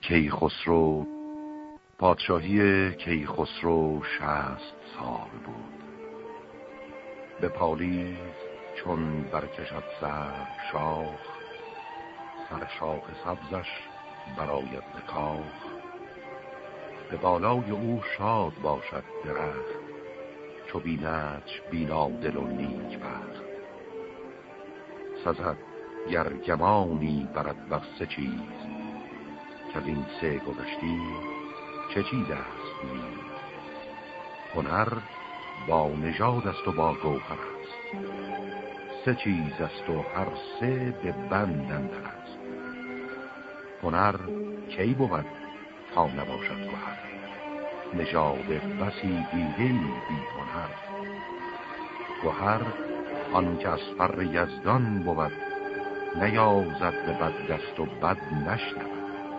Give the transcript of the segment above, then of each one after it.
کیخسرو پادشاهی کیخسرو 60 سال بود. به پالیز چون برکشد سر شاخ، سر شاخ سبزش برآید ز کاخ. به بالای او شاد باشد درخت، چو بیندش بینا دل و نیک بخت. سزد گرگمانی برد بر 3 چیز، که از این 3 گذشتی چه چیز است نیز. هنر با نژاد است و با گوهر است، 3 چیز است و هر 3 به بند اندر است. هنر کی بود تا نباشد گوهر، نژاد بسی دیده بی هنر. گوهر آن که از فر یزدان بود، نیازد به بد دست و بد نشنود.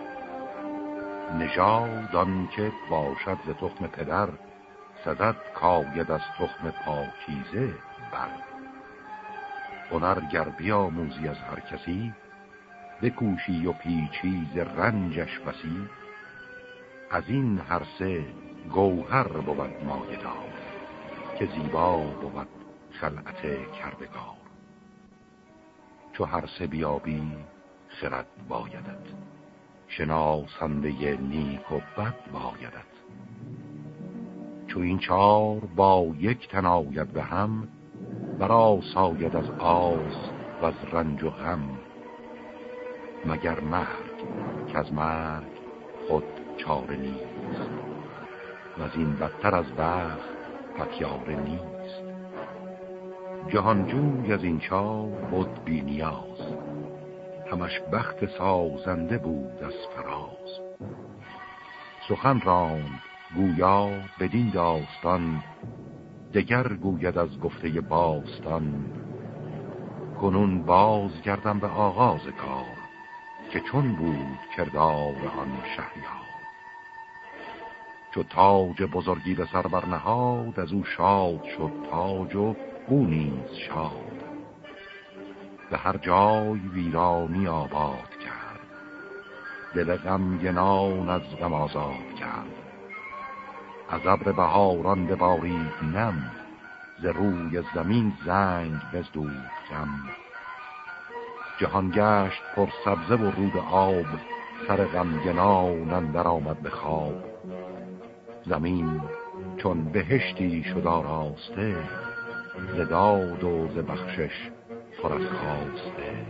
نژاد آن که باشد ز تخم پدر، سزد کاید از تخم پاکیزه بر. هنر گر بیاموزی از هر کسی، بکوشی و پیچی ز رنجش بسی. از این هر 3 گوهر بود مایه‌دار، که زیبا بود خلعت کردگار. چو هر 3 بیابی خرد بایدت، شناسنده نیک و بد بایدت. چو این 4 با یک تن آید به هم، برا ساید از آز و از رنج و غم. مگر مرگ که از مرگ خود چاره نیست، و از این بدتر از بخت پتیاره نیست. جهانجوی از این 4 بود بی نیاز، همش بخت سازنده بود از فراز. سخن راند گویا بدین داستان، دگر گوید از گفته باستان. کنون باز گردم به آغاز کار، که چون بود کردار آن شهریار. چو تاج بزرگی به سر برنهاد، از او شاد شد تاج و او نیز شاد. به هر جای ویرانی آباد کرد، دل غمگنان از غم آزاد کرد. از ابر بهاران ببارید نم، ز روی زمین زنگ بزدود غم. جهان گشت پر سبزه و رود آب، سر غمگنان اندر آمد به خواب. زمین چون بهشتی شد آراسته، ز داد و ز بخشش پر از خواسته.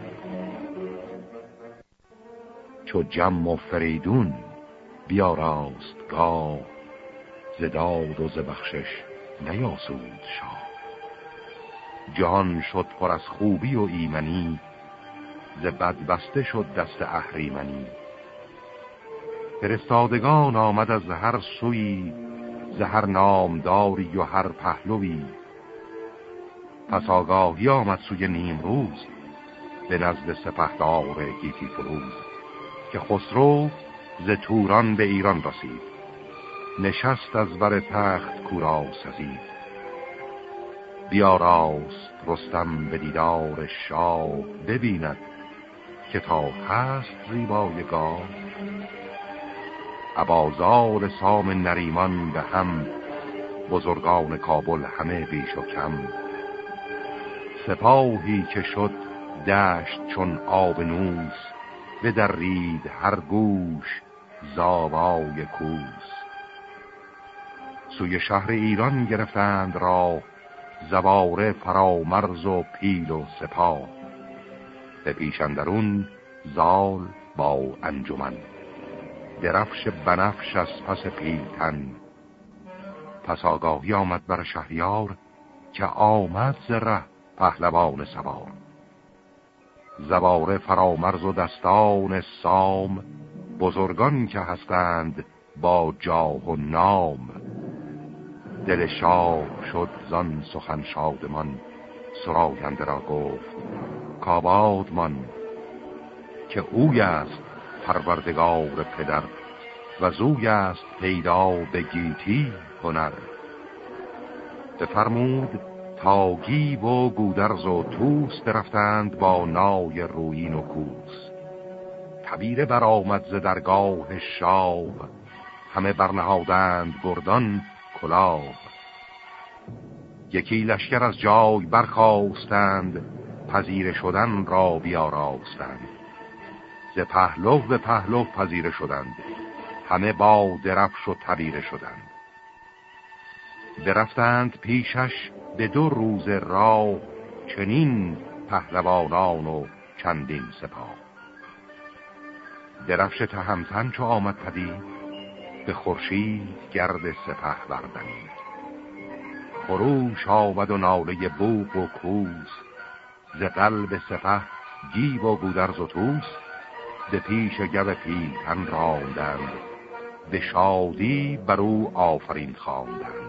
چو جم و فریدون بیاراست گاه، ز داد و ز بخشش نیاسود شاه. جهان شد پر از خوبی و ایمنی، ز بد بسته شد دست اهریمنی. فرستادگان آمد از هر سوی، ز هر نامداری و هر پهلوی. پس آگاهی آمد سوی نیمروز، به نزد سپهدار گیتی فروز. که خسرو ز توران به ایران رسید، نشست از بر تخت کورا سزید. بیاراست رستم به دیدار شاه، ببیند که تا هست زیبای گاه. ابازار سام نریمان به هم، بزرگان کابل همه بیش و کم. سپاهی که شد دشت چون آب نوس، بدرید هر گوش زاوای کوس. سوی شهر ایران گرفتند راه، زواره فرامرز و پیل و سپاه. به پیش اندرون زال با انجمن، درفش بنفش از پس پیلتن. پس آگاهی آمد بر شهریار، که آمد ز ره پهلوان سوار. زواره فرامرز و دستان سام، بزرگان که هستند با جاه و نام. دل شاه شد زان سخن شادمان، سراینده را گفت کآبادمان. که اوی است پروردگار پدر، و زوی است پیدا به گیتی هنر. بفرمود تا گیو و گودرز و توس برفتند با نای رویین و کوس. تبیره برآمد ز درگاه شاه، همه برنهادند گردان کلاه. یکی لشکر از جای برخاستند، پذیره شدن را بیاراستند. ز پهلو به پهلو پذیره شدند، همه با درفش و تبیره شدند. برفتند پیشش به 2 روز راه، چنین پهلوانان و چندین سپاه. درفش تهمتن چو آمد پدید، به خورشید گرد سپه بردمید. خروش آمد و ناله بوق و کوس، ز قلب سپه گیو و گودرز و طوس. به پیش گو پیلتن راندند، به شادی بر او آفرین خواندند.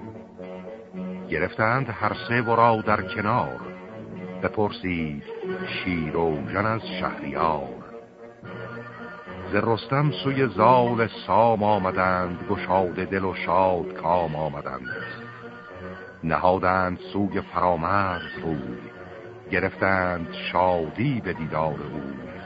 گرفتند هر 3 ورا در کنار، بپرسید شیراوژن از شهریار. ز رستم سوی زال سام آمدند، گشاده دل و شاد کام آمدند. نهادند سوی فرامرز روی، گرفتند شادی به دیدار او.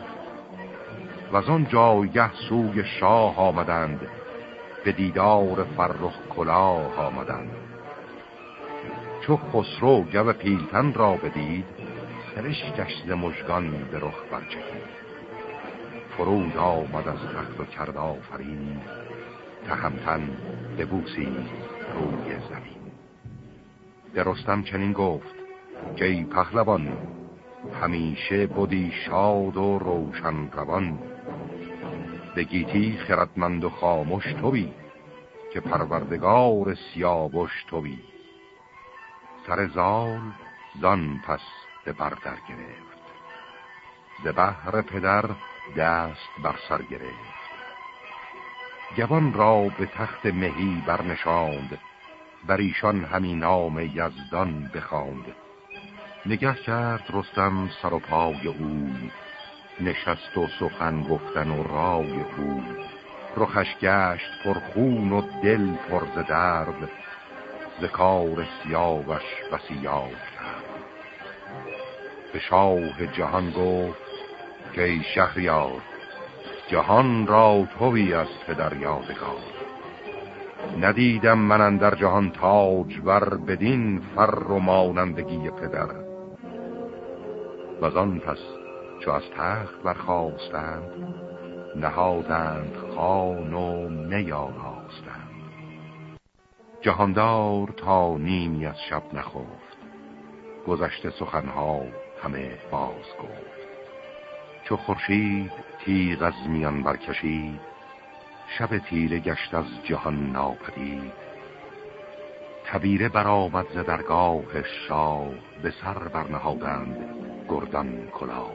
و آن جایگه سوی شاه آمدند، به دیدار فرخ کلاه آمدند. چو خسرو گو پیلتن را بدید، سرشکش ز مژگان به رخ برچکید. فرود آمد از تخت و کرد آفرین، تهمتن ببوسید روی زمین. به رستم چنین گفت که ای پهلوان، همیشه بودی شاد و روشن روان. به گیتی خردمند و خاموش تویی، که پروردگار سیاوش تویی. سر زال زان پس به بر در گرفت، ز بهر پدر دست بر سر گرفت. جوان را به تخت مهی برنشاند، بر ایشان همی نام یزدان بخواند. نگه کرد رستم سر و پای اوی، نشست و سخن گفتن و رای او. رخش گشت پر خون و دل پر ز درد، ز کار سیاوش بسی یاد کرد. به شاه جهان گفت که ای شهریار، جهان را تویی از پدر یادگار. ندیدم من اندر جهان تاج بر، بدین فر و مانندگی پدر. وزان پس چو از تخت برخاستند، نهادند خوان و نیاراستند. جهاندار تا نیمی از شب نخفت، گذشته سخنها همه باز گفت. چو خورشید تیغ از میان برکشید، شب تیره گشت از جهان ناپدید. تبیره برآمد ز درگاه شاه، به سر برنهادند گردان کلاه.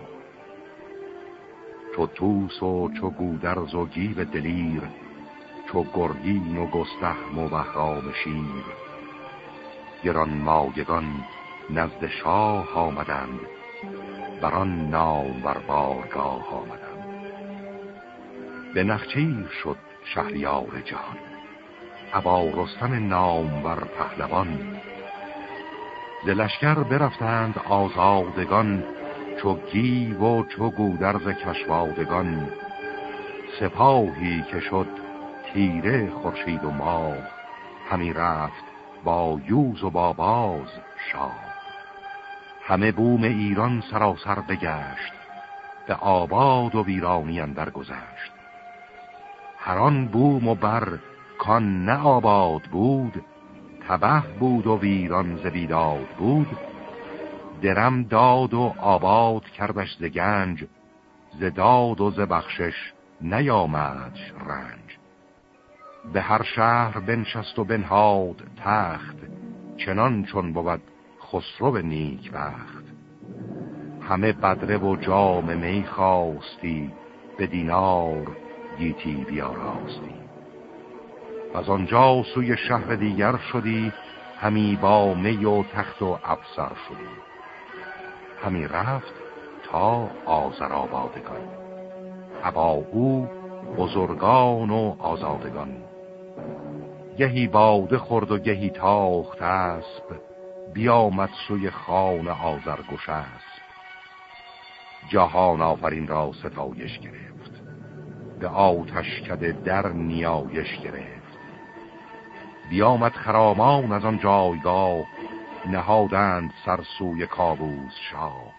چو طوس و چو گودرز و گیو دلیر، چو گرگین و گستهم و بهرام شیر. گران مایگان نزد شاه آمدند، بران نام بر بارگاه آمدند. به نخچیر شد شهریار جهان، ابا رستم نامور پهلوان. ز لشکر برفتند آزادگان، چو گیو و چو گودرز کشوادگان. سپاهی که شد تیره خورشید و ماه، همی رفت با یوز و با باز شاه. همه بوم ایران سراسر بگشت، به آباد و ویرانی اندر گذشت. هر آن بوم و بر کان نه آباد بود، تبه بود و ویران ز بیداد بود. درم داد و آباد کردش ز گنج، ز داد و ز بخشش نیامدش رنج. به هر شهر بنشست و بنهاد تخت، چنان چون بود خسرو نیک بخت. همه بدره و جام می خواستی، به دینار گیتی بیاراستی. از آنجا سوی شهر دیگر شدی، همی با می و تخت و افسر شدی. همی رفت تا آذرآبادگان، ابا او بزرگان و آزادگان. گهی باده خورد و گهی تاخت اسب، بیامد سوی خان آذرگشسب. جهان آفرین را ستایش گرفت، به آتش کده در نیایش گرفت. بیامد خرامان از آن جایگاه، نهادند سرسوی کاووس شاه.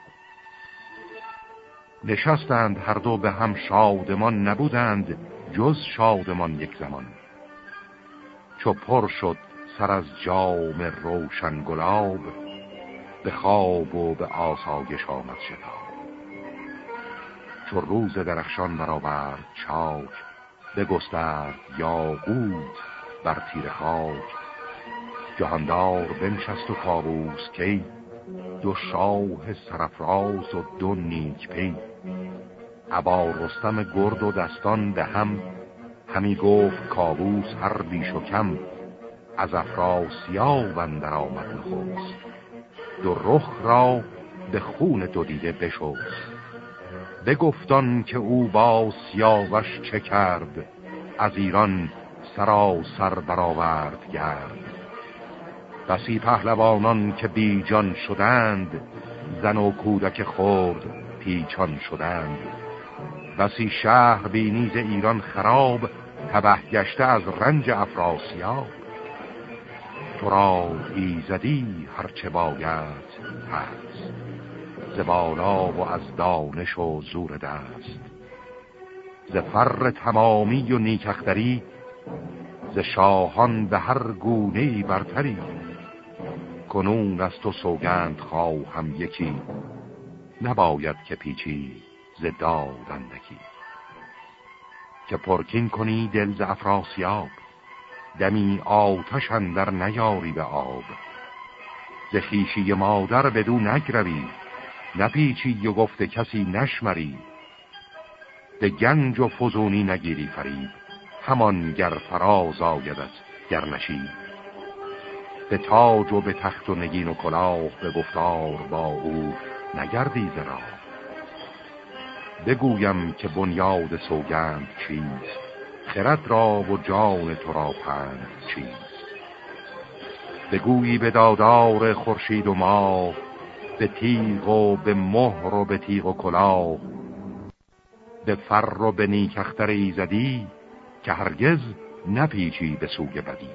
نشستند هر دو به هم شادمان، نبودند جز شادمان یک زمان. چو پر شد سر از جام روشن گلاب، به خواب و به آسایش آمد شتاب. چو روز درخشان برآورد چاک، بگسترد یاقوت بر تیر خاک. جهاندار بنشست و کاووس کی، دو شاه سرافراز و دو نیک پی. ابا رستم گرد و دستان به هم، همی گفت کاووس هر بیش و کم. از افراسیاب اندر آمد نخست، دو رخ را به خون دو دیده بشست. بگفتان که او با سیاوش چه کرد، از ایران سراسر برآورد گرد. بسی پهلوانان که بی جان شدند، زن و کودک خرد پیچان شدند. بسی شهر بی نیز ایران خراب، تبه گشته از رنج افراسیاب. تو را ایزدی هرچه باید هست، ز بالا و از دانش و زور دست. ز فر تمامی و نیکختری، ز شاهان به هر گونه‌ای برتری. کنون از تو سوگند خواهم یکی، نباید که پیچی ز دادندکی. که پرکین کنی دل ز افراسیاب، دمی آتش اندر نیاری به آب. ز خویشی مادر بدو نگروی، نپیچی و گفت کسی نشمری. به گنج و فزونی نگیری فریب، همان گر فراز آیدت گر نشیب. به تاج و به تخت و نگین و کلاه، به گفتار با او نگردی ز راه. بگویم که بنیاد سوگند چیست، خرد را و جان تو را پند چیست. بگویی به دادار خورشید و ماه، به تیغ و به مهر و به تیغ و کلاه. به فر و به نیکختر ایزدی، که هرگز نپیچی به سوی بدی.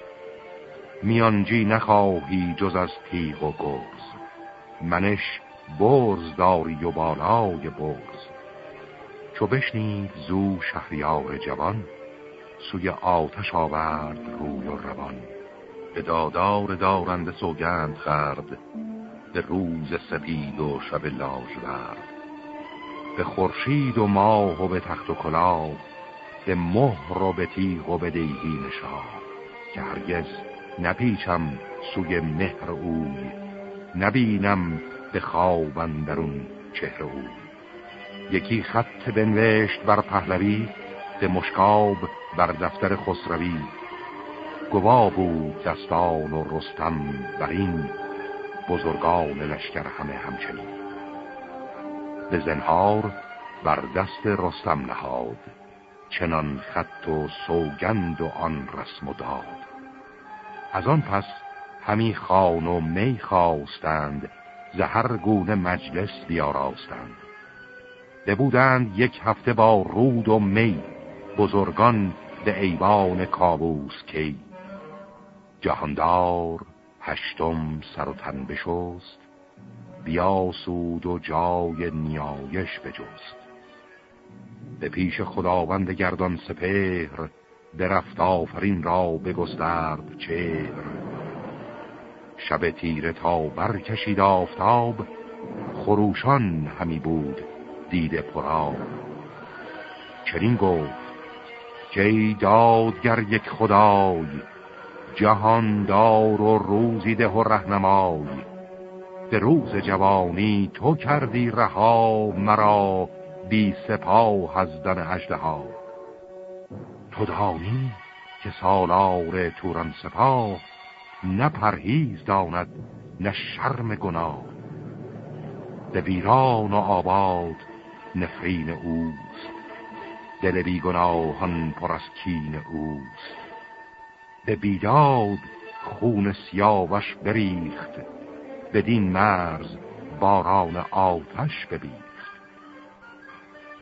میانجی نخواهی جز از تیغ و گرز، منش برز داری و بالای برز. چو بشنید زو شهریار جوان، سوی آتش آورد روی و روان. به دادار دارنده سوگند خورد، به روز سپید و شب لاژورد. به خورشید و ماه و به تخت و کلاه، به مهر و به تیغ و به دیهی نشاه. که هرگز نپیچم سوی مهر اوی، نبینم به خواب اندرون چهره اوی. یکی خط بنوشت بر پهلوی، به مشکاب بر دفتر خسروی. گوا بود دستان و رستم برین، بزرگان لشکر همه همچنین. به زنهار بر دست رستم نهاد، چنان خط و سوگند و آن رسم و داد. از آن پس همی خوان و می خواستند، ز هر گونه مجلس بیاراستند. ببودند یک هفته با رود و می، بزرگان به ایوان کاووس کی. جهاندار هشتم سر و تن بشست، بیاسود و جای نیایش بجست. به پیش خداوند گردان سپهر، درفت آفرین را بگسترد چهر. شب تیره تا برکشید آفتاب، خروشان همی بود دیده پرآب. چنین گفت که ای دادگر یک خدای، جهاندار و روزی ده و رهنمای. به روز جوانی تو کردی رها، مرا بی سپاه از دن اژدها. تو دانی که سالار توران سپاه، نه پرهیز داند نه شرم گناه. به ویران و آباد نفرین اوست، دل بیگناهان پر از کین اوست. به بیداد خون سیاوش بریخت، بدین مرز باران آتش ببیخت.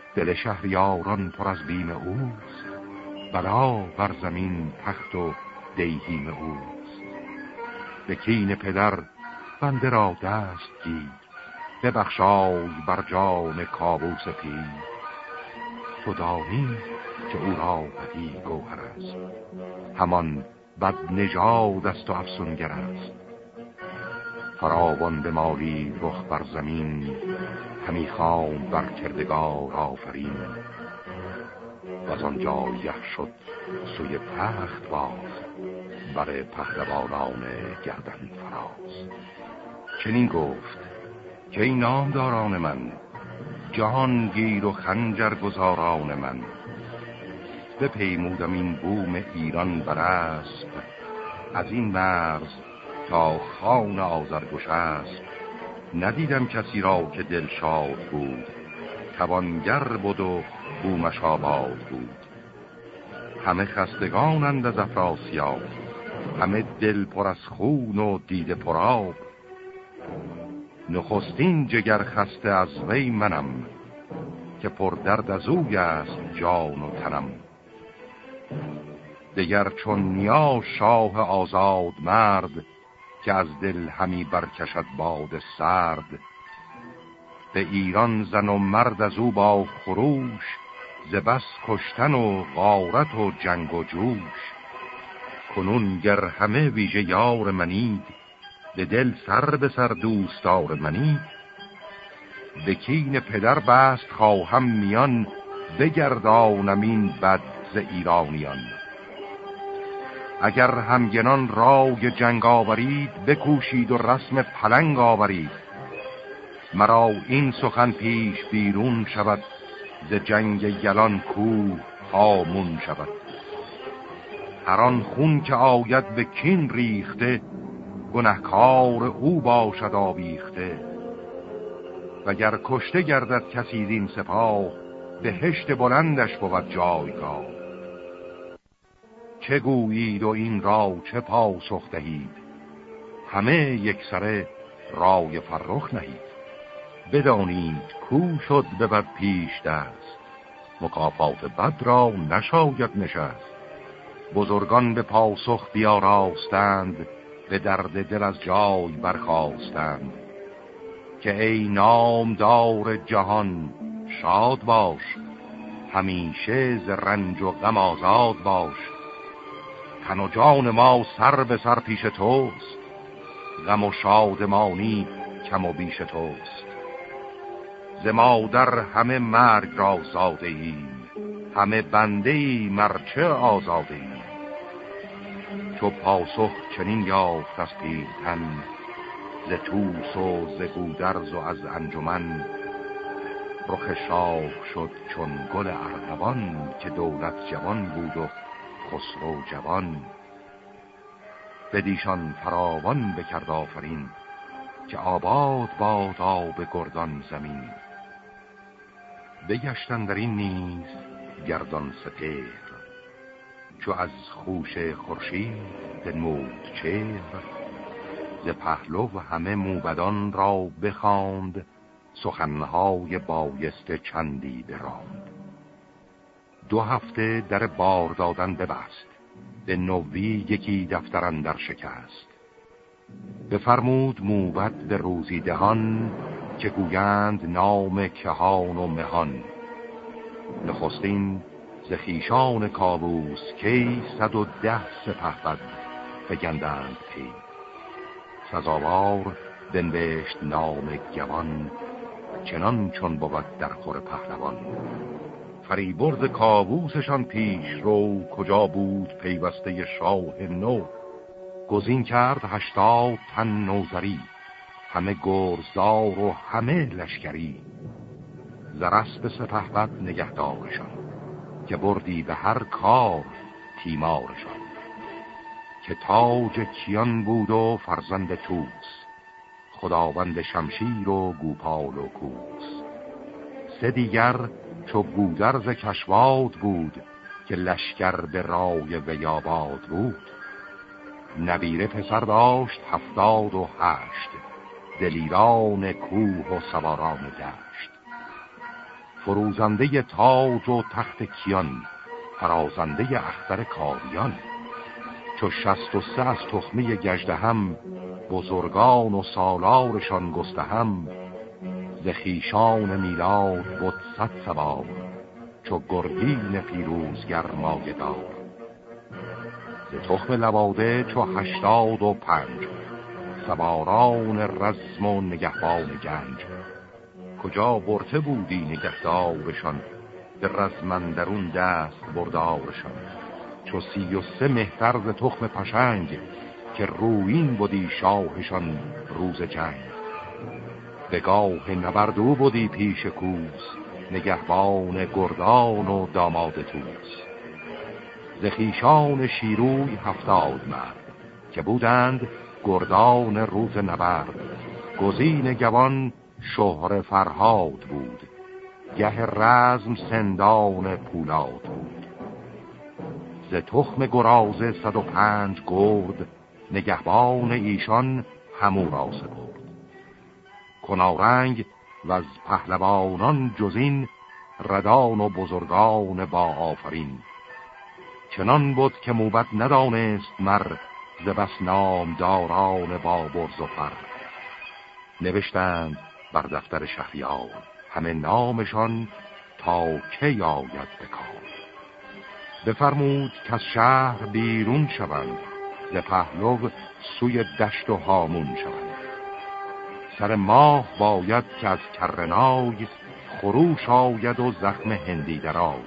دل شهریاران پر از بیم اوست، بلا بر زمین تخت و دیهیم اوست. به کین پدر بنده را دست گیر، ببخشای بر جان کاووس پیر. تو دانی که او را بدی گوهر است، همان بد نژاد است و افسونگر است. فراوان به مالی رخ بر زمین، همی خواند بر کردگار آفرین. و از آن جایه شد سوی تخت باز، بر پهلوانان گردن فراز. چنین گفت که این نامداران من، جهانگیر و خنجر گزاران من. بپیمودم این بوم ایران بر اسب، از این مرز تا خان آذرگشسب. ندیدم کسی را که دل شاد بود، توانگر بود و بومش آباد بود. همه خستگانند از افراسیاب، همه دل پر از خون و دیده پر آب. نخستین جگر خسته از وی منم، که پر درد از اوی است جان و تنم. دگر چون نیا شاه آزاد مرد، که از دل همی برکشد باد سرد. به ایران زن و مرد از او با خروش، ز بس کشتن و غارت و جنگ و جوش. کنون گر همه ویژه یار منید، به دل سر به سر دوستار منید. به کین پدر بست خواهم میان، بگردانم این بد ز ایرانیان. اگر همگنان رای جنگ آورید، بکوشید و رسم پلنگ آورید. مرا این سخن پیش بیرون شود، ز جنگ یلان کوه هامون شود. هر آن خون که آید به کین ریخته، گنهکار او باشد آویخته. وگر کشته گردد کسی زین سپاه، بهشت بلندش بود جایگاه. چه گویید و این را چه پاسخ دهید، همه یک سره رای فرخ نهید. بدانید کو شد به بد پیش دست، مکافات بد را نشاید نشست. بزرگان به پاسخ بیاراستند، به درد دل از جای برخاستند. که ای نامدار جهان شاد باش، همیشه ز رنج و غم آزاد باش. تن و جان ما سر به سر پیش توست، غم و شادمانی کم و بیش توست. ز مادر همه مرگ را زاده ایم، همه بنده ای مرچه آزاده ایم. چو پاسخ چنین یافت از پیلتن، ز توس و ز گودرز و از انجمن. رخ شاه شد چون گل ارغوان، که دولت جوان بود و خسرو جوان. بدیشان فراوان بکرد آفرین، که آباد باد آب گردان زمین. بگشتن در این نیز گردان سپهر، چو از خوش خورشید بنمود چهر. ز پهلو همه موبدان را بخواند، سخنهای بایسته چندی براند. 2 هفته در بار دادن ببست، به نوی یکی دفتر اندر شکست. بفرمود موبد به روزی دهان، که گویند نام کهان و مهان. نخستین ز خویشان کاووس کی، 110 سپهبد فگندند پی. سزاوار بنوشت نام گوان، چنان چون بود در خور پهلوان. فریبرز کاووسشان پیش رو، کجا بود پیوسته شاه نو. گزین کرد 80 تن نوذری، همه گرزدار و همه لشکری. ز اسب سپهبد نگهدارشان، که بردی به هر کار تیمارشان. که تاج کیان بود و فرزند توس، خداوند شمشیر و گوپال و کوس. 3 دیگر چو گودرز کشواد بود، که لشکر به رای ویاباد بود. نبیره پسر داشت 78، دلیران کوه و سواران دشت. فروزنده تاج و تخت کیان، فرازنده اختر کاویان. چو 63 از تخمه گژدهم، بزرگان و سالارشان گستهم. ز خویشان میلاد بود 100 سوار، چو گرگین پیروزگر مایه دار. ز تخم لواده چو 85 سواران رزم و نگهبان گنج. کجا برته بودی نگهدارشان، به رزم اندرون دست بردارشان. چو 33 مهتر ز تخم پشنگ، که رویین بودی شاهشان روز جنگ. به گاه نبرد او بودی پیش کوس، نگهبان گردان و داماد توس. ز خویشان شیروی 70 مرد، که بودند گردان روز نبرد. گزین گوان شهر فرهاد بود، گه رزم سندان پولاد بود. ز تخم گرازه 105 گرد، نگهبان ایشان همو را سپرد. کنارنگ و از پهلوانان جزین، ردان و بزرگان با آفرین. چنان بود که موبد ندانست مر، ز بس نامداران با برز و فر. نوشتند بر دفتر شهریار، همه نامشان تا کی آید بکار. بفرمود که از شهر بیرون شوند، ز پهلو سوی دشت و هامون شوند. سر ماه باید که از کرنای، خروش آید و زخم هندی درای.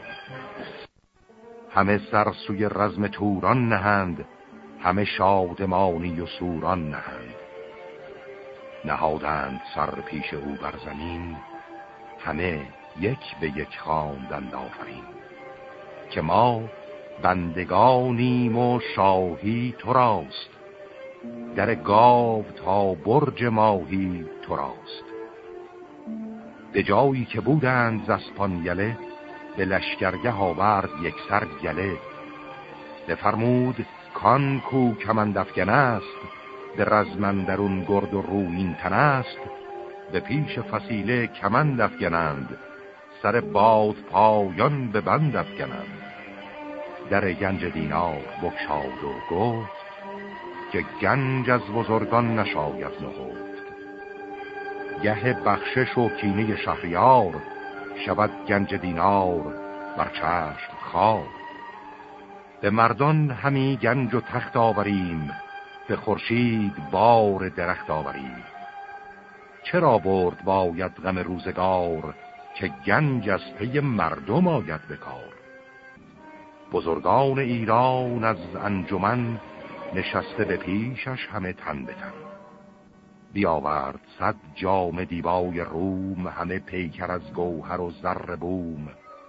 همه سر سوی رزم توران نهند، همه شادمانی و سوران نهند. نهادند سر پیش او بر زمین، همه یک به یک خواندند آفرین. که ما بندگانیم و شاهی تو راست، در گاو تا برج ماهی تو راست. به جایی که بودند ز اسپان یله، به لشکرگه آورد یک سر گله. بفرمود کان کو کمند افگن است، به رزم اندرون گرد و رویین تن است. به پیش فسیله کمند افگنند، سر باد پایان به بند افگنند. در گنج دینار بگشاد و گفت، که گنج از بزرگان نشاید نهفت. گه بخشش و کینه شهریار، شود گنج دینار بر چشم خوار. به مردان همی گنج و تخت آوریم، به خورشید بار درخت آوریم. چرا برد باید غم روزگار، که گنج از پی مردم آید به کار. بزرگان ایران از انجمن، نشسته به پیشش همه تن به تن. بیاورد 100 جام دیبای روم، همه پیکر از گوهر و زر بوم.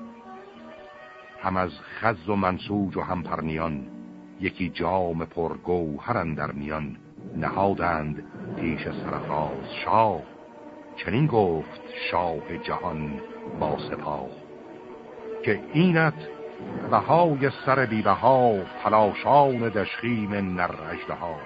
هم از خز و منسوج و هم پرنیان، یکی جام پر گوهر اندر میان. نهادند پیش سرفراز شاه، چنین گفت شاه جهان با سپاه. که اینت بهای سر بی بها، پلاشان دشخیم نر اژدها.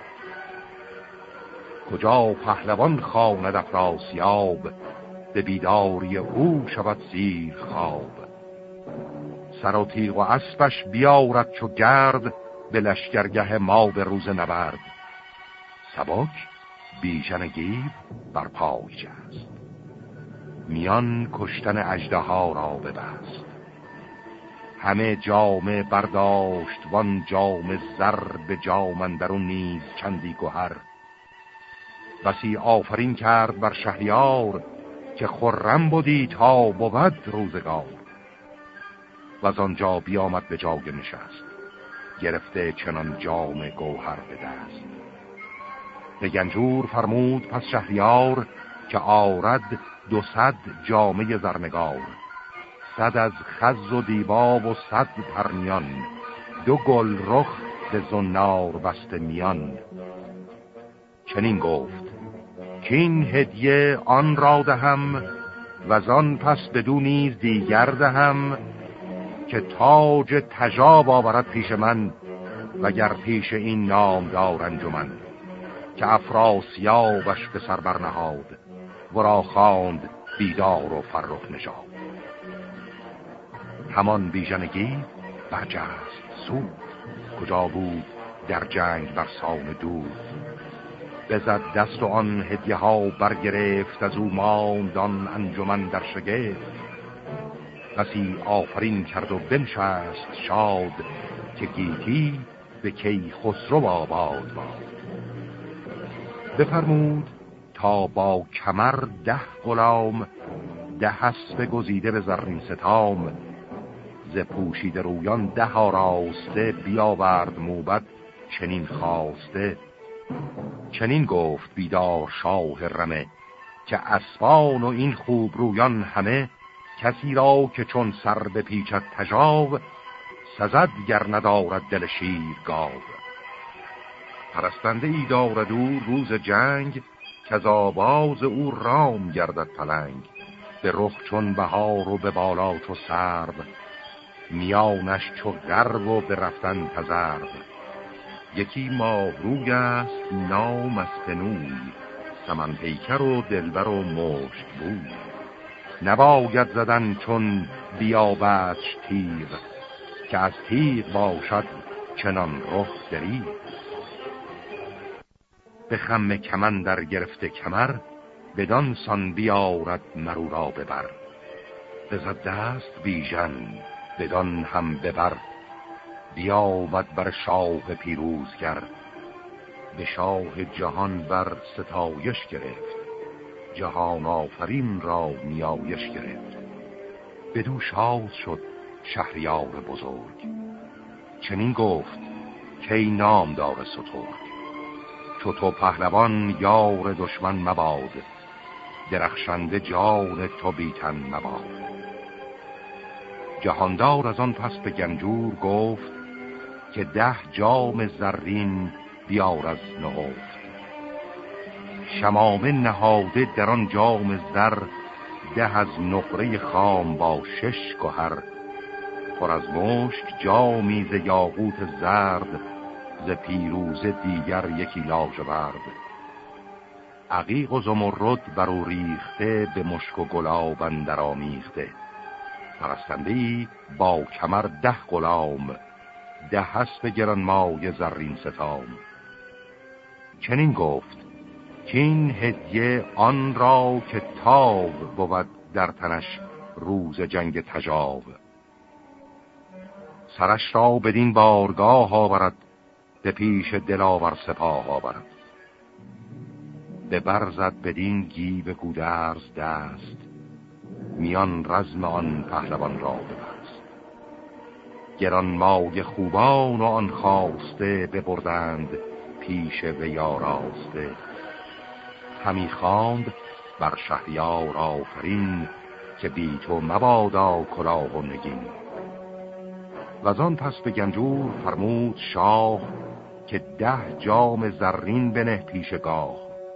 کجا پهلوان خواند افراسیاب، به بیداری او شود سیر خواب. سر و تیغ و اسبش بیارد چو گرد، به لشکرگه ما به روز نبرد. سبک بیژن گیو بر پای جست، میان کشتن اژدها را ببست. همه جامه برداشت وان جام زر، به جام اندرون نیز چندی گوهر. بسی آفرین کرد بر شهریار، که خرم بودی تا بود روزگار. و از آنجا بیامد به جای نشست، گرفته چنان جام گوهر به دست. به گنجور فرمود پس شهریار، که آرد 200 جامه زرنگار. 100 از خز و دیبا و 100 پرنیان، 2 گل رخ به زنار بسته میان. چنین گفت که این هدیه آن را دهم، و زان پس بدو نیز دیگر دهم. که تاج تژاب آورد پیش من، وگر پیش این نامدار انجمن. که افراسیابش به سر برنهاد، ورا خواند بیدار و فرخ نژاد. همان بیژنگی برجست سود، کجا بود در جنگ برسان دود. بزد دست و آن هدیه ها برگرفت، از او ماند آن انجمن در شگفت. بسی آفرین کرد و بنشست شاد، که گیتی به کی خسرو آباد باد. بفرمود تا با کمر 10 غلام، 10 اسب گزیده به زرین ستام. ز پوشیده رویان 10 آراسته، بیاورد موبد چنین خواسته. چنین گفت بیدار شاه رمه، که اسبان و این خوب رویان همه. کسی را که چون سر بپیچد تژاو، سزد گر ندارد دل شیر گاو. پرستنده ای دارد او روز جنگ، که از آواز او رام گردد پلنگ. به رخ چون بهار و به بالا چو سرو، میانش چو درو و به رفتن تذرو. یکی ماه روی است نام از فنوی، سمن پیکر و دلبر و مشت بوی. نباید زدن چون بیابدش تیغ، که از تیغ باشد چنان رخ دریغ. به خم کمن در گرفته کمر، بدان سان بیارد مرو را ببر. بزد دست بیژن بدان هم ببر، بیامد بر شاه پیروزگر. به شاه جهان بر ستایش گرفت، جهان آفرین را نیایش گرفت. بدو شاد شد شهریار بزرگ، چنین گفت که ای نامدار سترگ. چو تو پهلوان یار دشمن مباد، درخشنده جان تو بیتن مباد. جهاندار از آن پس به گنجور گفت، که 10 جام زرین بیار از نهفت. شمامه نهاده در آن جام زر، 10 از نقره خام با 6 گهر. پر از مشک جامی ز یاقوت زرد، ز پیروزه دیگر یکی لاژورد. عقیق و زمرد بر او ریخته، به مشک و گلاب اندر آمیخته. پرستنده‌ای با کمر 10 غلام، 10 اسب گرانمایه زرین ستام. چنین گفت که این هدیه آن را که تاو بود در تنش روز جنگ تژاو. سرش را بدین بارگاه آورد، به پیش دلاور سپاه آورد. به برزد بدین گیو گودرز دست، میان رزم آن پهلوان را ببست. گرانمایه خوبان و آن خواسته، ببردند پیش وی آراسته. همی خواند بر شهریار آفرین، که بی تو مبادا کلاه و نگین. وزان پس به گنجور فرمود شاه، که 10 جام زرین بنه پیشگاه.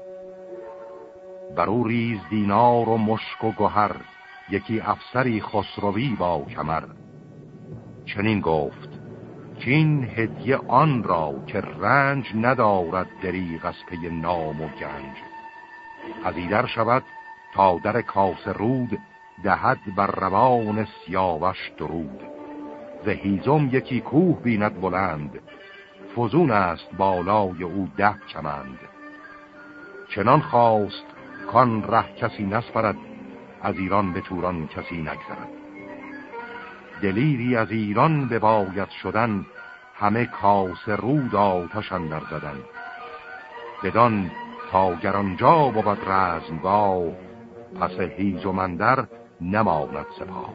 برو ریز دینار و مشک و گهر، یکی افسری خسروی با کمر. چنین گفت که این هدیه آن را، که رنج ندارد دریغ از پی نام و گنج. از ایدر شود تا در کاس رود، دهد بر روان سیاوش درود. ز هیزم یکی کوه بیند بلند، فزون است بالای او 10 کمند. چنان خواست کان ره کسی نسپرد، از ایران به توران کسی نگذرد. دلیری از ایران بباید شدن، همه کاس رود آتش اندر زدن. بدان تا گرانجا بود رزمگاه، پس هیزم اندر نماند سپاه.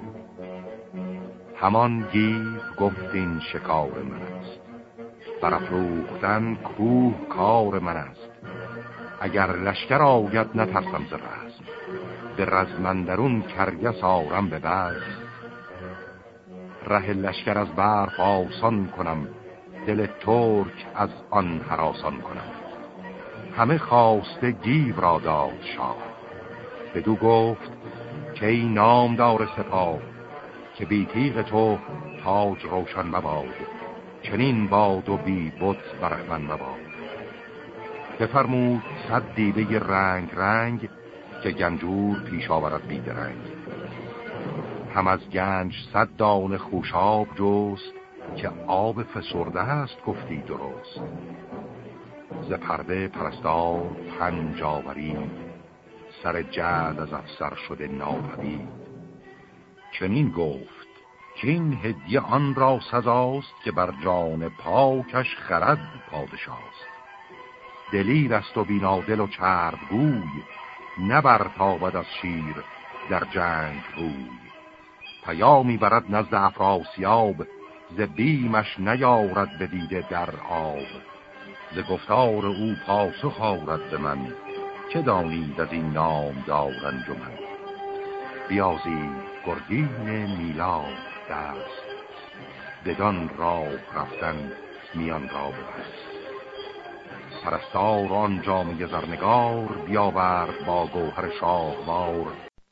همان گیو گفت این شکار من است، برافروختن کوه کار من است. اگر لشکر آید نترسم ز رزم، به رزمندرون کرگس آرم به بزم. ره لشکر از برف آسان کنم، دل ترک از آن هراسان کنم. همه خواسته گیو را داد شاه، بدو گفت که ای نامدار سپاه. که بی تیغ تو تاج روشن مباد، چنین باد و بی بت برهمن مباد. بفرمود 100 دیبه رنگ رنگ، که گنجور پیش آورد بیدرنگ. هم از گنج 100 دانه خوشاب جست، که آب فسرده است گفتی درست. ز پرده پرستار 5 آورید، سر جعد از افسر شده ناپدید. چنین گفت که این هدیه آن را سزاست، که بر جان پاکش خرد پادشاست. دلیر است و بینادل و چرب گوی، نبرتابد از شیر در جنگ روی. پیامی برد نزد افراسیاب، ز بیمش نیارد به دیده در آب. ز گفتار او پاسخ آورد به من، چه دانید از این نام دار انجمن. بیازید گرگین میلاد دست، بدان راه رفتن میان را ببست. پرستار آن جامه زرنگار، بیاورد با گوهر شاهوار.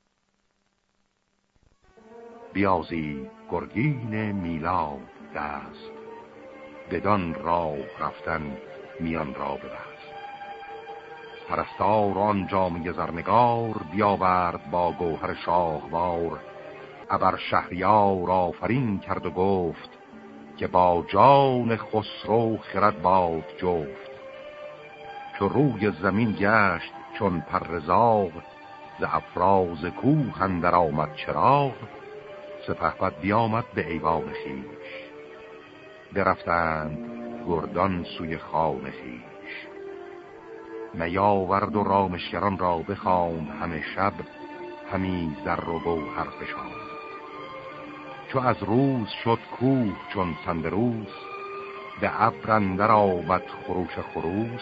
بیازید گرگین میلاد دست، بدان راه رفتن میان را ببست. پرستار آن جامه زرنگار، بیاورد با گوهر شاهوار. ابر شهریار آفرین کرد و گفت، که با جان خسرو خرد باد جفت. چو روی زمین گشت چون پر زاغ، ز افراز کوه اندر آمد چراغ. سپهبد بیامد به ایوان خویش، برفتند گردان سوی خان خویش. میاورد و رامشگران را بخواند، همه شب همی زر و گوهر فشاند. چو از روز شد کوه چون سندروس، به ابر اندر آمد خروش خروس.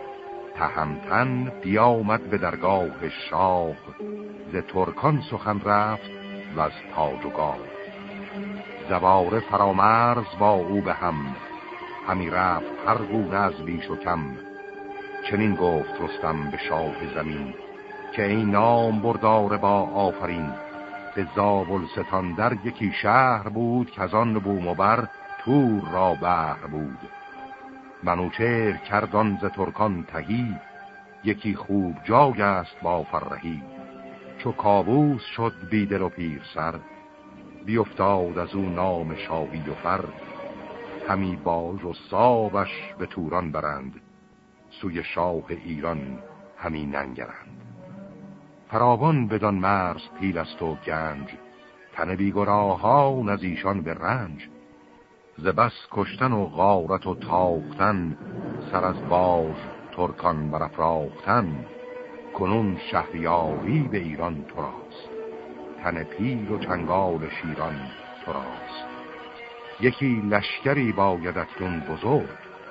تهمتن بیامد به درگاه شاه، ز ترکان سخن رفت و از تاج و گاه. زواره فرامرز با او به هم، همی رفت هر گونه از بیش و کم. چنین گفت رستم به شاه زمین، که ای نام بردار با آفرین. به زابلستان در یکی شهر بود، که از آن بوم و بر تور را بهر بود. منوچهر کردان ز ترکان تهی، یکی خوب جای است با فرهی. چو کاووس شد بیدل و پیر سر، بیفتاد از او نام شاهی و فر. همی باج و ساوش به توران برند، سوی شاه ایران همی ننگرند. فراوان بدان مرز پیل است و گنج، تن بیگناهان از ایشان به رنج. ز بس کشتن و غارت و تاختن، سر از باج ترکان برافراختن. کنون شهریاری به ایران تو راست، تن پیل و چنگال شیران تو راست. یکی لشکری باید اکنون بزرگ،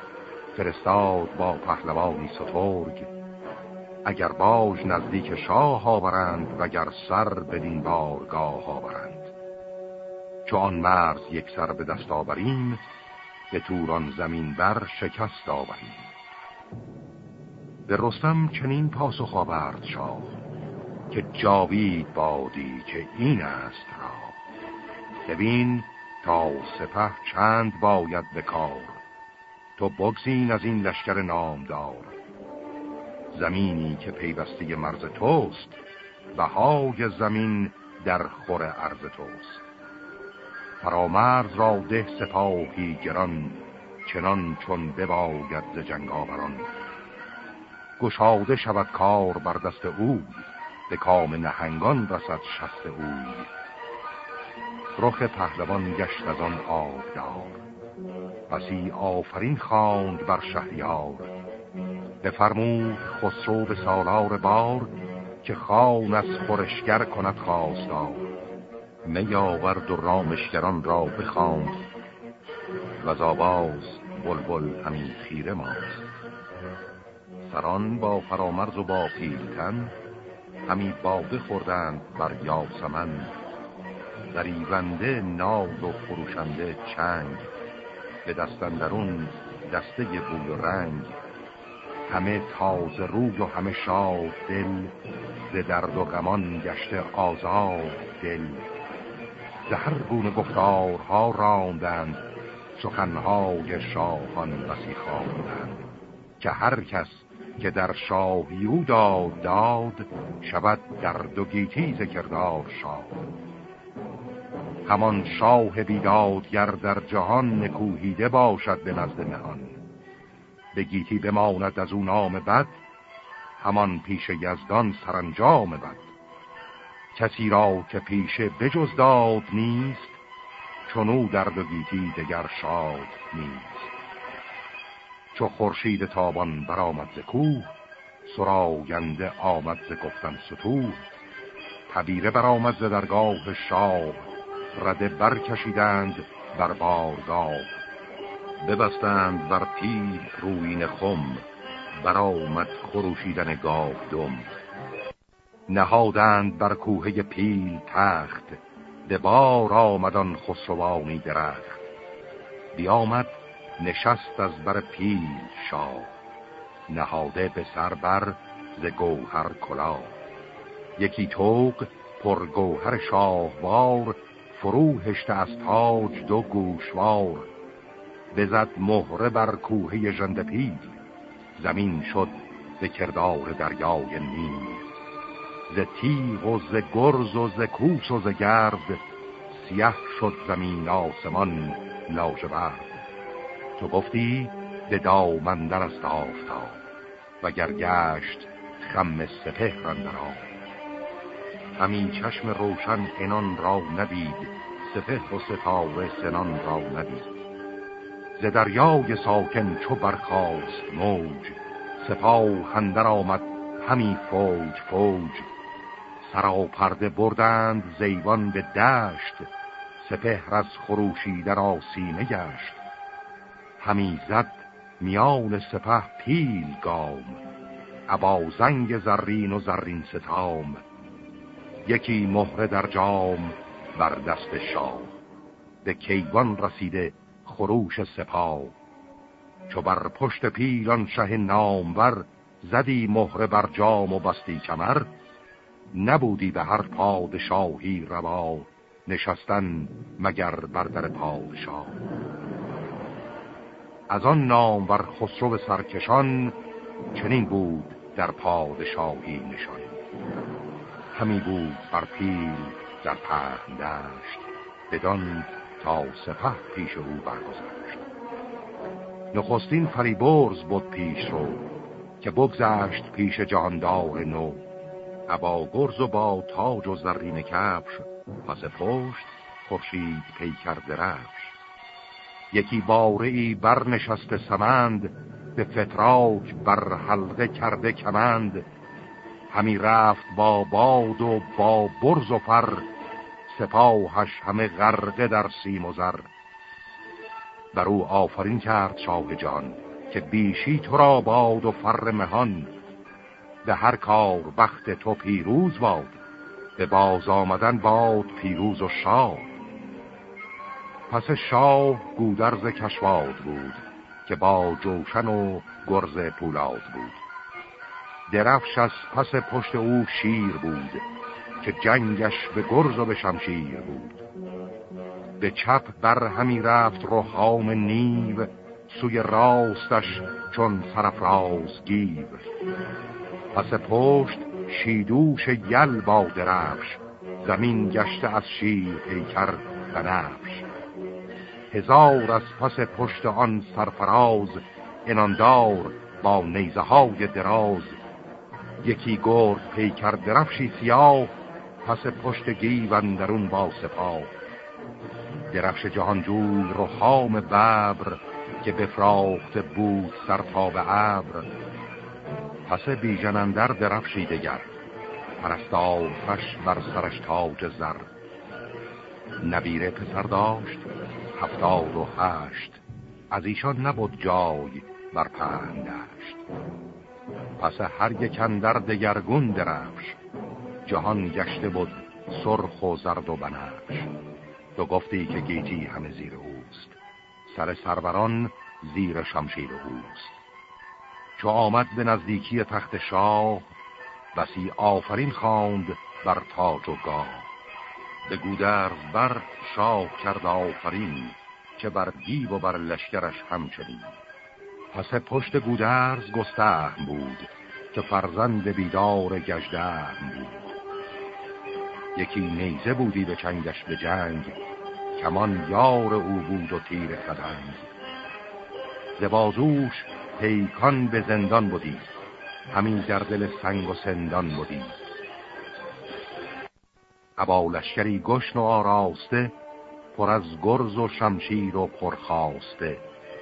فرستاد با پهلوانی سترگ. اگر باج نزدیک شاه آورند، وگر سر بدین بارگاه آورند. چو آن مرز یک سر به دست آوریم، به توران زمین بر شکست آوریم. به رستم چنین پاسخ آورد شاه، که جاوید بادی که این است راه. ببین تا سپه چند باید به کار، تو بگزین از این لشکر نامدار. زمینی که پیوسته مرز توست، بهای زمین در خور عرض توست. فرامرز را ده سپاهی گران، چنان چون بباید ز جنگاوران. گشاده شود کار بر دست اوی، به کام نهنگان رسد شست اوی. رخ پهلوان گشت از آن آبدار، بسی آفرین خواند بر شهریار. بفرمود خسرو به سالار بار، که خان از خورشگر کند خواستار. میاورد و رامشگران را بخواند، وز آواز بلبل همی خیره ماند. سران با فرامرز و با پیلتن، همی باده خوردند بر یاسمن. دریونده ناز و خروشنده چنگ، به دستندرون دسته بوی و رنگ. همه تازه روی و همه شاد دل، ز درد و غمان گشته آزاد دل. ز هر گونه گفتارها راندند، سخنهای شاهان بسی خواندند. که هر کس که در شاهی او داد، شود در دو گیتی ز کردار شاه. همان شاه بیدادگر در جهان نکوهیده باشد به نزد مهان. به گیتی بماند از اون نام بد، همان پیش یزدان سرانجام بد. کسی را که پیش بجز داد نیست، چونو درد و گیتی دگر شاد نیست. چو خورشید تابان برآمد ز کوه، سراینده آمد ز گفتن ستوه. تبیره برآمد ز درگاه شاه، رده برکشیدند بر بارگاه. ببستند بر پیل رویین خم، برآمد خروشیدن گاودم. نهادند بر کوهه پیل تخت، به بار آمدان خسروانی درخت. بیامد نشست از بر پیل شاه، نهاده به سر بر ز گوهر کلاه. یکی طوق پر گوهر شاهوار، فرو هشته از تاج دو گوشوار. بزد مهره بر کوهه ژنده پیل، زمین شد به کردار دریای نیل. ز تیغ و ز گرز و ز کوس و ز گرد، سیه شد زمین آسمان لاژورد. تو گفتی به دامندر است آفتاب، وگر گشت خم سپهر اندر آب. همین چشم روشن عنان را ندید، سپهر و ستاره سنان را ندید. ز دریای ساکن چو برخاست موج، سپاه اندر آمد همی فوج فوج. سراپرده بردند زیوان به دشت، سپهر از خروشیدن آسیمه گشت. همی زد میان سپه پیل گام، ابا زنگ زرین و زرین ستام. یکی مهره در جام بر دست شاه، به کیوان رسیده خروش سپاه. چو بر پشت پیلان شه نامور، زدی مهره بر جام و بستی کمر. نبودی به هر پادشاهی روا، نشستن مگر بر در پادشاه. از آن نامور خسرو سرکشان، چنین بود در پادشاهی نشان. همی بود بر پیل در پهن دشت، بدان تا سپه پیش او برگذشت. نخستین فریبرز بود پیش رو، که بگذشت پیش جهاندار نو. ابا گرز و با تاج و زرین کفش، پس پشت خورشید پیکر درفش. یکی باره ای برنشسته سمند، به فتراک بر حلقه کرده کمند. همی رفت با باد و با برز و فر، سپاهش همه غرقه در سیم و زر. بر او آفرین کرد شاه جهان، که بیشی تو را باد و فر مهان. به هر کار بخت تو پیروز باد، به باز آمدن باد پیروز و شاد. پس شاه گودرز کشواد بود، که با جوشن و گرز پولاد بود. درفش از پس پشت او شیر بود، که جنگش به گرز و به شمشیر بود. به چپ بر همی رفت رخام نیو، سوی راستش چون سرفراز گیو. پس پشت شیدوش یل با درفش، زمین گشته از شیر پیکر بنفش. هزار از پس پشت آن سرفراز، اناندار با نیزه های دراز. یکی گرد پیکر درفشی سیاه، پس پشت گیو اندرون با سپاه. درفش جهانجوی رخام ببر، که بفراخته بود سر تا به ابر. پس بیژن اندر درفشی دگر، پرستارش بر سرش تاج زر. نبیره پسر داشت 78، از ایشان نبود جای بر پهن دشت. پس هر یک اندر دگرگون درفش، جهان گشته بود سرخ و زرد و بنفش. تو گفتی که گیتی همه زیر اوست، سر سروران زیر شمشیر اوست. چو آمد به نزدیکی تخت شاه، بسی آفرین خواند بر تاج و گاه. به گودرز بر شاه کرد آفرین، که بر گیو و بر لشکرش همچنین. پس پشت گودرز گستهم بود، که فرزند بیدار گژدهم بود. یکی نیزه بودی به چنگش به جنگ، کمان یار او بود و تیر خدنگ. ز بازوش پیکان به زندان بودی، همین در دل سنگ و سندان بودی. ابا لشکری گشن و آراسته، پر از گرز و شمشیر و پرخاسته.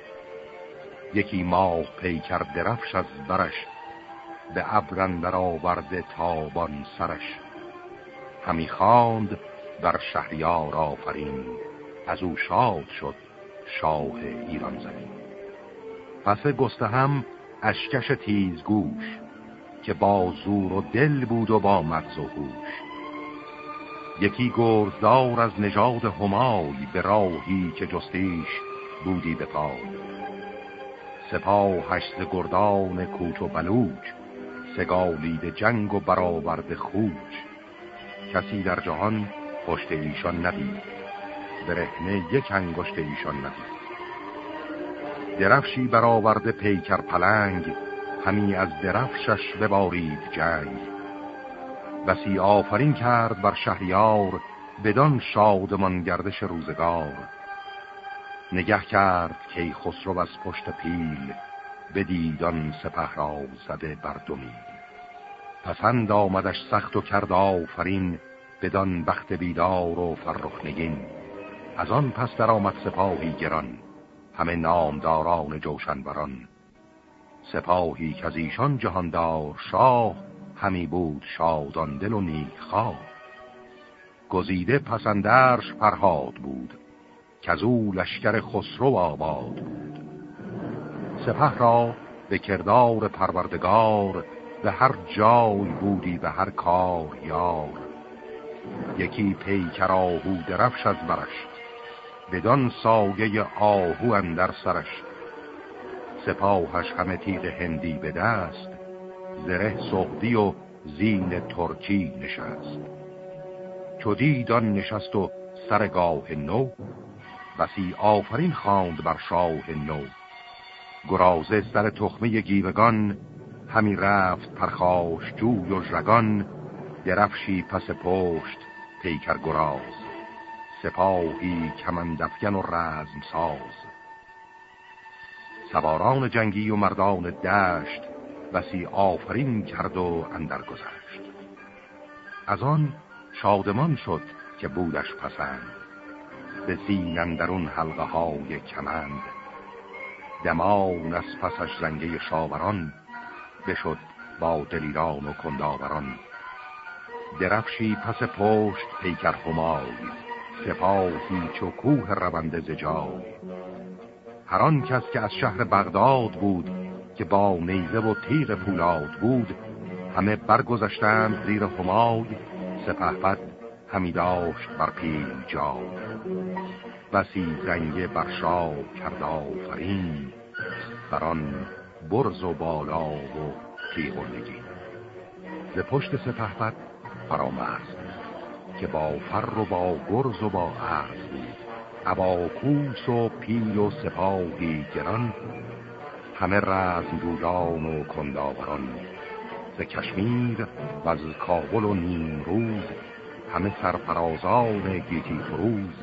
یکی ماه پیکر درفش از برش، به ابر اندر آورده تابان سرش. همی خواند بر شهریار آفرین، از او شاد شد شاه ایران زمین. پس گستهم اشکش تیزگوش، که با زور و دل بود و با مغز و هوش. یکی گرزدار از نژاد همای، به راهی که جستیش بودی به پای. سپاهش ز گردان کوچ و بلوچ، سگالید جنگ و برآورد خوچ. کسی در جهان پشت ایشان ندید، برهنه یک انگشت ایشان ندید. درفشی برآورده پیکر پلنگ، همی از درفشش ببارید جنگ. بسی آفرین کرد بر شهریار، بدان شادمان گردش روزگار. نگه کرد که خسرو از پشت پیل، بدیدان سپه را زده بر دو میل. پسند آمدش سخت و کرد آفرین، بدان بخت بیدار و فرخ نگین. از آن پس در آمد سپاهی گران، همه نامداران جوشن بران. سپاهی که از ایشان جهاندار شاه، همی بود شادان دل و نیکخواه. گزیده پسندرش فرهاد بود، که از او لشکر خسرو آباد بود. سپه را به کردار پروردگار، به هر جای بودی به هر کار یار. یکی پیکر آهو درفش از برش، بدان سایه آهو اندر سرش. سپاهش همه تیغ هندی به دست، زره سغدی و زین ترکی نشست. چو دیدان نشست و سرگاه نو، بسی آفرین خواند بر شاه نو. گرازه سر تخمه گیوگان، همی رفت پرخاش جوی و ژگان. درفشی پس پشت پیکر گراز، سپاهی کمندافگن و رزم ساز. سواران جنگی و مردان دشت، بسی آفرین کرد و اندر گذشت. از آن شادمان شد که بودش پسند، به زین اندرون حلقه های کمند. دمان از پسش زنگه شاوران، بشد با دلیران و کنداوران. درفشی پس پشت پیکر همای، سپاهی چو کوه رونده ز جای. هر آن کس که از شهر بغداد بود، که با نیزه و تیغ پولاد بود. همه برگذشتند زیر همای، سپهبد همی داشت بر پیل جای. بسی زنگه بر شاه کرد آفرین، بران برز و بالا و تیغ و نگین. ز پشت سپهبد فرامرز، که با فر و با گرز و با عرض بود. ابا کوس و پیل و سپاهی گران، همه رزم جویان و کنداوران. ز کشمیر و از کابل و نیمروز، همه سرفرازان گیتی فروز.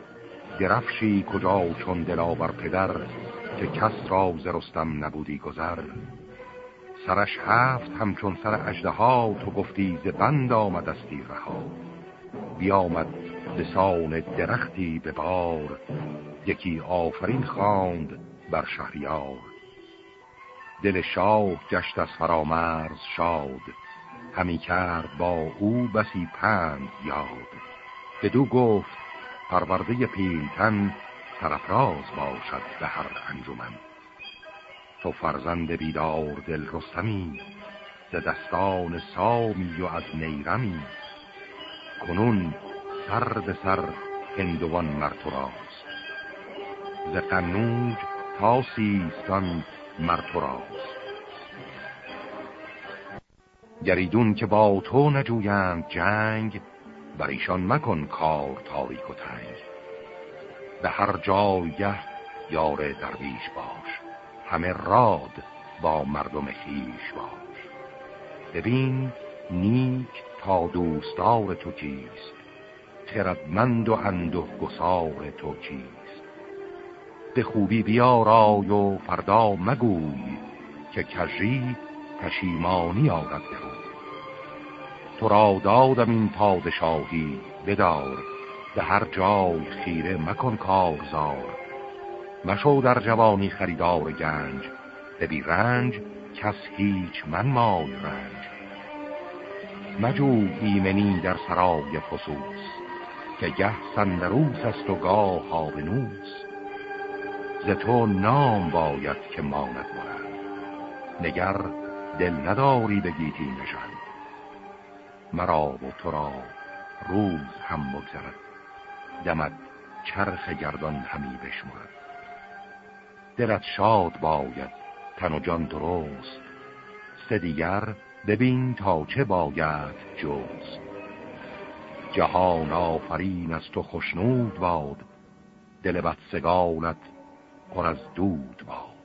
درفشی کجا چون دلاور پدر، که کس را ز رستم نبودی گذر. سرش هفت همچون سر اژدها، تو گفتی ز بند آمدستی رها. بیامد به سان درختی به بار، یکی آفرین خواند بر شهریار. دل شاه گشت از فرامرز شاد، همی کرد با او بسی پند یاد. بدو گفت پرورده پیلتن، سرفراز باشد به هر انجمن. تو فرزند بیدار دل رستمی، ز دستان سامی و از نیرمی. کنون سر به سر هندوان مر تو راست، ز قنوج تا سیستان مر تو راست. گریدون که با تو نجویند جنگ، بر ایشان مکن کار تاریک و تنگ. به هر جایگه یار درویش باش، همه راد با مردم خویش باش. ببین نیک تا دوستار تو کیست، خردمند و انده گسار تو کیست؟ به خوبی بیارای و فردا مگوی، که کژی پشیمانی آرد برو. تو را دادم این پادشاهی بدار، به هر جای خیره مکن کارزار. مشو در جوانی خریدار گنج، به بی رنج کس هیچ منمای رنج. مجو ایمنی در سرای فسوس، که گه سندروس است و گاه آبنوس. ز تو نام باید که ماند بلند، نگر دل نداری به گیتی نژند. مرا و تو را روز هم بگذرد، دمد چرخ گردان همی بشمرد. دلت شاد باید تن و جان درست، سه دیگر ببین تا چه باید جز. جهان آفرین است و خشنود باد، دل بدسگالت پر از دود باد.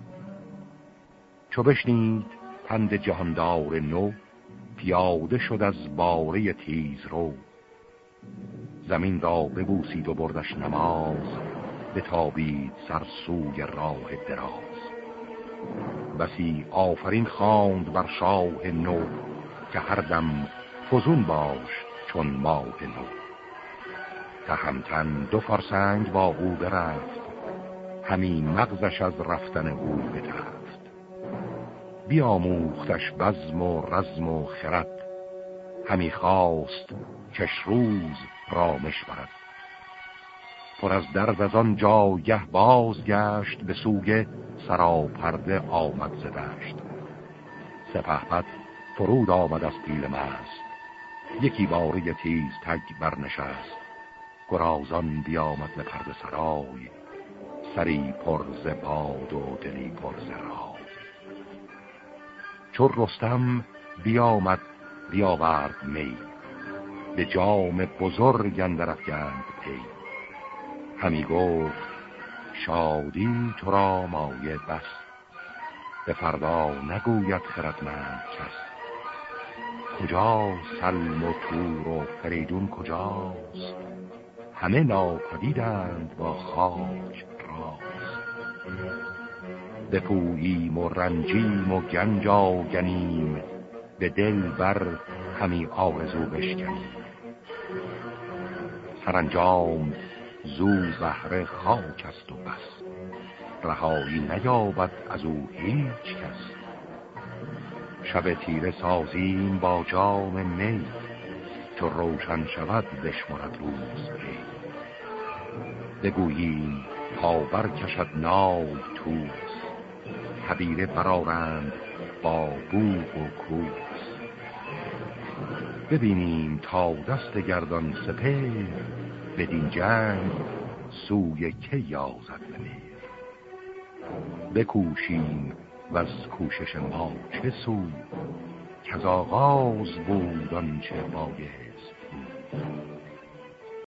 چو بشنید پند جهاندار نو، پیاده شد از باره تیز رو. زمین را ببوسید و بردش نماز، بتابید سر سوی راه دراز. بسی آفرین خواند بر شاه نو، که هر دم فزون باش چون ماه نو. تهمتن 2 فرسنگ با او برفت، همین مغزش از رفتن او بتفت. بیاموختش بزم و رزم و خرد، همی خواست کش روز رامش برد. پر از درد از آن جایه بازگشت، به سوی سراپرده آمد ز دشت. سپهبد فرود آمد از پیل مست، یکی باره تیز تگ برنشست. گرازان بیامد ز پرده سرای، سری پر ز باد و دلی پر ز رای. چون رستم بیامد بیاورد می، به جام بزرگ اندر افگند پی. همی گفت شادی تو را مایه بس، به فردا نگوید خردمند کس. کجا سلم و تور و فریدون کجاست؟ همه ناپدیدند با خاک راست. بپوییم و رنجیم و گنج آگنیم، به دل بر همی آرزو بشکنیم. سرانجام زو زهره خاک است و بس، رهایی نیابد از او هیچ کس. شب تیره سازیم با جام می، چو روشن شود بشمرد روز پی. بگوییم تا برکشد نای توس، تبیره برآرند با بوق و کوس. ببینیم تا دست گردان سپهر، بدین جنگ سوی که یازد بمیر. بکوشیم و از کوشش ما چه سود، که از آغاز بود آنچه بایست